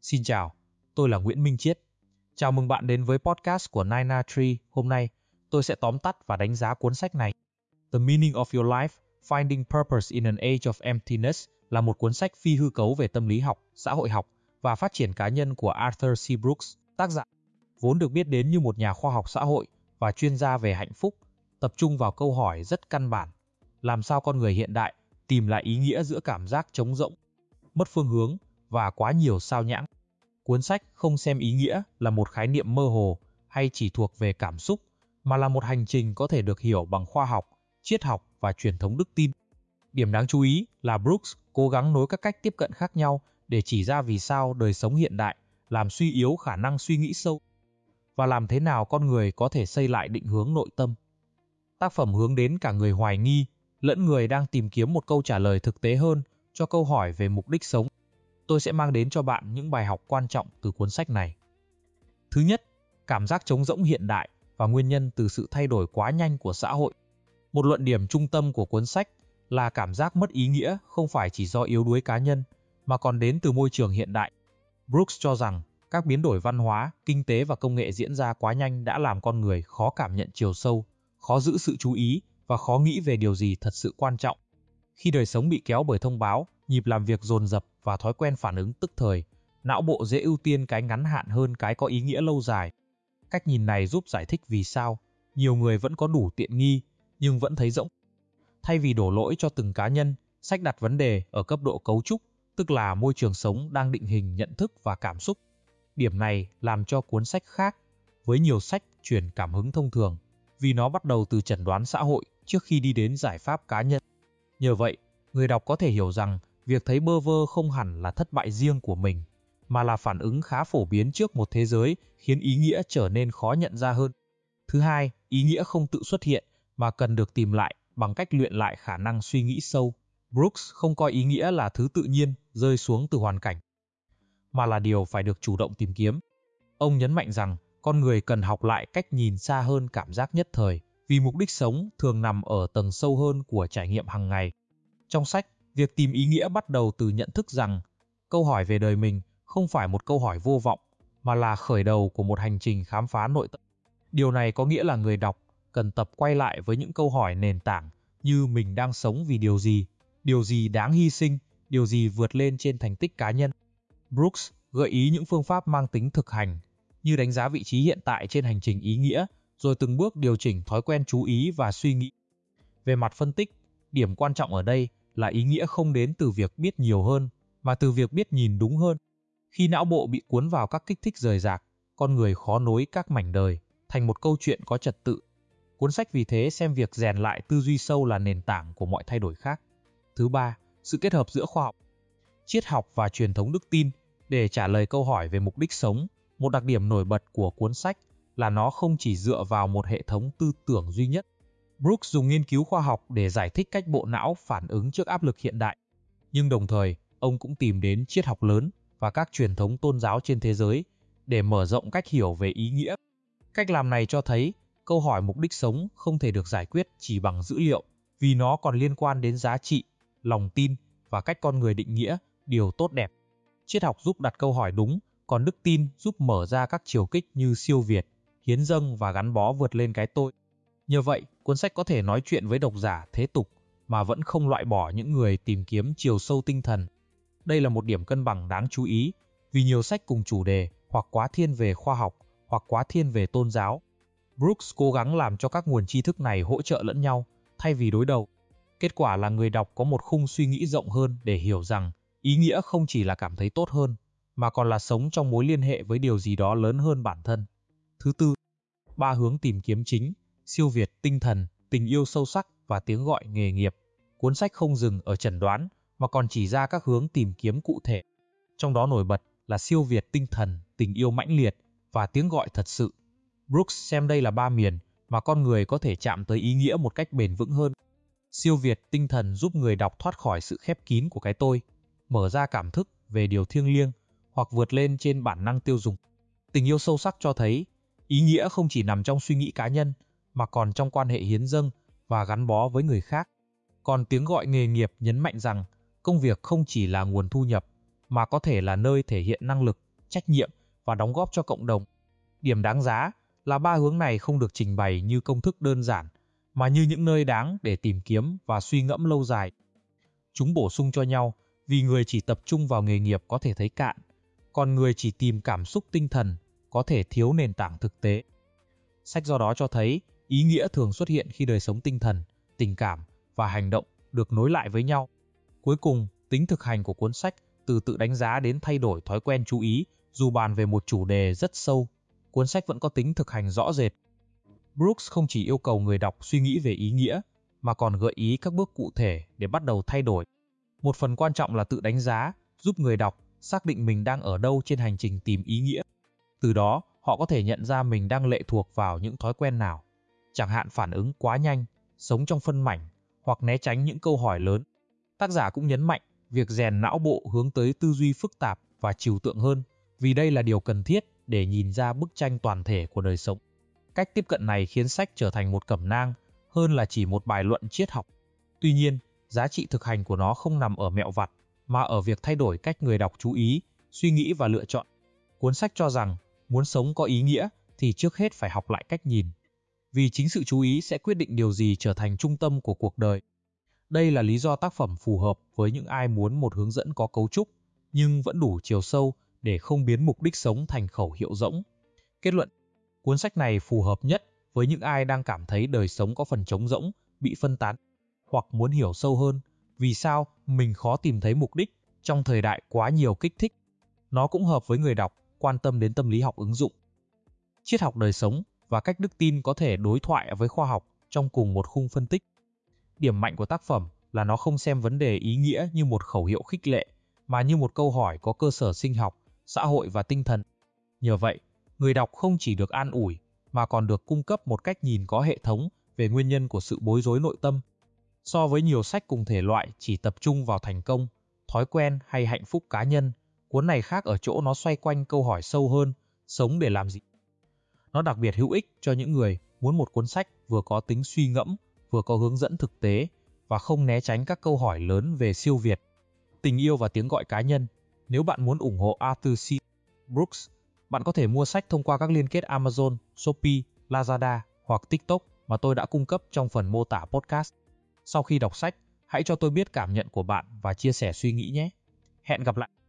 Xin chào, tôi là Nguyễn Minh Chiết. Chào mừng bạn đến với podcast của Nina Tree. Hôm nay, tôi sẽ tóm tắt và đánh giá cuốn sách này. The Meaning of Your Life, Finding Purpose in an Age of Emptiness là một cuốn sách phi hư cấu về tâm lý học, xã hội học và phát triển cá nhân của Arthur C. Brooks, tác giả. Vốn được biết đến như một nhà khoa học xã hội và chuyên gia về hạnh phúc, tập trung vào câu hỏi rất căn bản. Làm sao con người hiện đại tìm lại ý nghĩa giữa cảm giác trống rỗng, mất phương hướng và quá nhiều sao nhãng. Cuốn sách không xem ý nghĩa là một khái niệm mơ hồ hay chỉ thuộc về cảm xúc, mà là một hành trình có thể được hiểu bằng khoa học, triết học và truyền thống đức tin. Điểm đáng chú ý là Brooks cố gắng nối các cách tiếp cận khác nhau để chỉ ra vì sao đời sống hiện đại làm suy yếu khả năng suy nghĩ sâu và làm thế nào con người có thể xây lại định hướng nội tâm. Tác phẩm hướng đến cả người hoài nghi lẫn người đang tìm kiếm một câu trả lời thực tế hơn cho câu hỏi về mục đích sống. Tôi sẽ mang đến cho bạn những bài học quan trọng từ cuốn sách này. Thứ nhất, cảm giác trống rỗng hiện đại và nguyên nhân từ sự thay đổi quá nhanh của xã hội. Một luận điểm trung tâm của cuốn sách là cảm giác mất ý nghĩa không phải chỉ do yếu đuối cá nhân, mà còn đến từ môi trường hiện đại. Brooks cho rằng các biến đổi văn hóa, kinh tế và công nghệ diễn ra quá nhanh đã làm con người khó cảm nhận chiều sâu, khó giữ sự chú ý và khó nghĩ về điều gì thật sự quan trọng. Khi đời sống bị kéo bởi thông báo, nhịp làm việc dồn dập và thói quen phản ứng tức thời, não bộ dễ ưu tiên cái ngắn hạn hơn cái có ý nghĩa lâu dài. Cách nhìn này giúp giải thích vì sao nhiều người vẫn có đủ tiện nghi nhưng vẫn thấy rỗng. Thay vì đổ lỗi cho từng cá nhân, sách đặt vấn đề ở cấp độ cấu trúc, tức là môi trường sống đang định hình nhận thức và cảm xúc. Điểm này làm cho cuốn sách khác với nhiều sách truyền cảm hứng thông thường, vì nó bắt đầu từ chẩn đoán xã hội trước khi đi đến giải pháp cá nhân. Nhờ vậy, người đọc có thể hiểu rằng việc thấy bơ vơ không hẳn là thất bại riêng của mình, mà là phản ứng khá phổ biến trước một thế giới khiến ý nghĩa trở nên khó nhận ra hơn. Thứ hai, ý nghĩa không tự xuất hiện mà cần được tìm lại bằng cách luyện lại khả năng suy nghĩ sâu. Brooks không coi ý nghĩa là thứ tự nhiên rơi xuống từ hoàn cảnh, mà là điều phải được chủ động tìm kiếm. Ông nhấn mạnh rằng con người cần học lại cách nhìn xa hơn cảm giác nhất thời, vì mục đích sống thường nằm ở tầng sâu hơn của trải nghiệm hàng ngày. Trong sách, việc tìm ý nghĩa bắt đầu từ nhận thức rằng câu hỏi về đời mình không phải một câu hỏi vô vọng, mà là khởi đầu của một hành trình khám phá nội tâm. Điều này có nghĩa là người đọc cần tập quay lại với những câu hỏi nền tảng như mình đang sống vì điều gì đáng hy sinh, điều gì vượt lên trên thành tích cá nhân. Brooks gợi ý những phương pháp mang tính thực hành, như đánh giá vị trí hiện tại trên hành trình ý nghĩa, rồi từng bước điều chỉnh thói quen chú ý và suy nghĩ. Về mặt phân tích, điểm quan trọng ở đây là ý nghĩa không đến từ việc biết nhiều hơn, mà từ việc biết nhìn đúng hơn. Khi não bộ bị cuốn vào các kích thích rời rạc, con người khó nối các mảnh đời thành một câu chuyện có trật tự. Cuốn sách vì thế xem việc rèn lại tư duy sâu là nền tảng của mọi thay đổi khác. Thứ ba, sự kết hợp giữa khoa học, triết học và truyền thống đức tin để trả lời câu hỏi về mục đích sống. Một đặc điểm nổi bật của cuốn sách là nó không chỉ dựa vào một hệ thống tư tưởng duy nhất. Brooks dùng nghiên cứu khoa học để giải thích cách bộ não phản ứng trước áp lực hiện đại, nhưng đồng thời ông cũng tìm đến triết học lớn và các truyền thống tôn giáo trên thế giới để mở rộng cách hiểu về ý nghĩa. Cách làm này cho thấy câu hỏi mục đích sống không thể được giải quyết chỉ bằng dữ liệu, vì nó còn liên quan đến giá trị, lòng tin và cách con người định nghĩa điều tốt đẹp. Triết học giúp đặt câu hỏi đúng, còn đức tin giúp mở ra các chiều kích như siêu việt, hiến dâng và gắn bó vượt lên cái tôi. Nhờ vậy, cuốn sách có thể nói chuyện với độc giả thế tục mà vẫn không loại bỏ những người tìm kiếm chiều sâu tinh thần. Đây là một điểm cân bằng đáng chú ý, vì nhiều sách cùng chủ đề hoặc quá thiên về khoa học hoặc quá thiên về tôn giáo. Brooks cố gắng làm cho các nguồn tri thức này hỗ trợ lẫn nhau thay vì đối đầu. Kết quả là người đọc có một khung suy nghĩ rộng hơn để hiểu rằng ý nghĩa không chỉ là cảm thấy tốt hơn, mà còn là sống trong mối liên hệ với điều gì đó lớn hơn bản thân. Thứ tư, ba hướng tìm kiếm chính: siêu việt, tinh thần, tình yêu sâu sắc và tiếng gọi nghề nghiệp. Cuốn sách không dừng ở chẩn đoán mà còn chỉ ra các hướng tìm kiếm cụ thể. Trong đó nổi bật là siêu việt tinh thần, tình yêu mãnh liệt và tiếng gọi thật sự. Brooks xem đây là ba miền mà con người có thể chạm tới ý nghĩa một cách bền vững hơn. Siêu việt tinh thần giúp người đọc thoát khỏi sự khép kín của cái tôi, mở ra cảm thức về điều thiêng liêng hoặc vượt lên trên bản năng tiêu dùng. Tình yêu sâu sắc cho thấy ý nghĩa không chỉ nằm trong suy nghĩ cá nhân mà còn trong quan hệ hiến dâng và gắn bó với người khác. Còn tiếng gọi nghề nghiệp nhấn mạnh rằng công việc không chỉ là nguồn thu nhập mà có thể là nơi thể hiện năng lực, trách nhiệm và đóng góp cho cộng đồng. Điểm đáng giá là 3 hướng này không được trình bày như công thức đơn giản, mà như những nơi đáng để tìm kiếm và suy ngẫm lâu dài. Chúng bổ sung cho nhau, vì người chỉ tập trung vào nghề nghiệp có thể thấy cạn, còn người chỉ tìm cảm xúc tinh thần có thể thiếu nền tảng thực tế. Sách do đó cho thấy ý nghĩa thường xuất hiện khi đời sống tinh thần, tình cảm và hành động được nối lại với nhau. Cuối cùng, tính thực hành của cuốn sách từ tự đánh giá đến thay đổi thói quen chú ý, dù bàn về một chủ đề rất sâu, cuốn sách vẫn có tính thực hành rõ rệt. Brooks không chỉ yêu cầu người đọc suy nghĩ về ý nghĩa, mà còn gợi ý các bước cụ thể để bắt đầu thay đổi. Một phần quan trọng là tự đánh giá, giúp người đọc xác định mình đang ở đâu trên hành trình tìm ý nghĩa. Từ đó, họ có thể nhận ra mình đang lệ thuộc vào những thói quen nào, chẳng hạn phản ứng quá nhanh, sống trong phân mảnh, hoặc né tránh những câu hỏi lớn. Tác giả cũng nhấn mạnh việc rèn não bộ hướng tới tư duy phức tạp và trừu tượng hơn, vì đây là điều cần thiết để nhìn ra bức tranh toàn thể của đời sống. Cách tiếp cận này khiến sách trở thành một cẩm nang hơn là chỉ một bài luận triết học. Tuy nhiên, giá trị thực hành của nó không nằm ở mẹo vặt, mà ở việc thay đổi cách người đọc chú ý, suy nghĩ và lựa chọn. Cuốn sách cho rằng, muốn sống có ý nghĩa thì trước hết phải học lại cách nhìn. Vì chính sự chú ý sẽ quyết định điều gì trở thành trung tâm của cuộc đời. Đây là lý do tác phẩm phù hợp với những ai muốn một hướng dẫn có cấu trúc, nhưng vẫn đủ chiều sâu để không biến mục đích sống thành khẩu hiệu rỗng. Kết luận, cuốn sách này phù hợp nhất với những ai đang cảm thấy đời sống có phần trống rỗng, bị phân tán, hoặc muốn hiểu sâu hơn vì sao mình khó tìm thấy mục đích trong thời đại quá nhiều kích thích. Nó cũng hợp với người đọc quan tâm đến tâm lý học ứng dụng, triết học đời sống và cách đức tin có thể đối thoại với khoa học trong cùng một khung phân tích. Điểm mạnh của tác phẩm là nó không xem vấn đề ý nghĩa như một khẩu hiệu khích lệ, mà như một câu hỏi có cơ sở sinh học, xã hội và tinh thần. Nhờ vậy, người đọc không chỉ được an ủi, mà còn được cung cấp một cách nhìn có hệ thống về nguyên nhân của sự bối rối nội tâm. So với nhiều sách cùng thể loại chỉ tập trung vào thành công, thói quen hay hạnh phúc cá nhân, cuốn này khác ở chỗ nó xoay quanh câu hỏi sâu hơn, sống để làm gì. Nó đặc biệt hữu ích cho những người muốn một cuốn sách vừa có tính suy ngẫm, vừa có hướng dẫn thực tế và không né tránh các câu hỏi lớn về siêu việt, tình yêu và tiếng gọi cá nhân. Nếu bạn muốn ủng hộ Arthur C. Brooks, bạn có thể mua sách thông qua các liên kết Amazon, Shopee, Lazada hoặc TikTok mà tôi đã cung cấp trong phần mô tả podcast. Sau khi đọc sách, hãy cho tôi biết cảm nhận của bạn và chia sẻ suy nghĩ nhé. Hẹn gặp lại!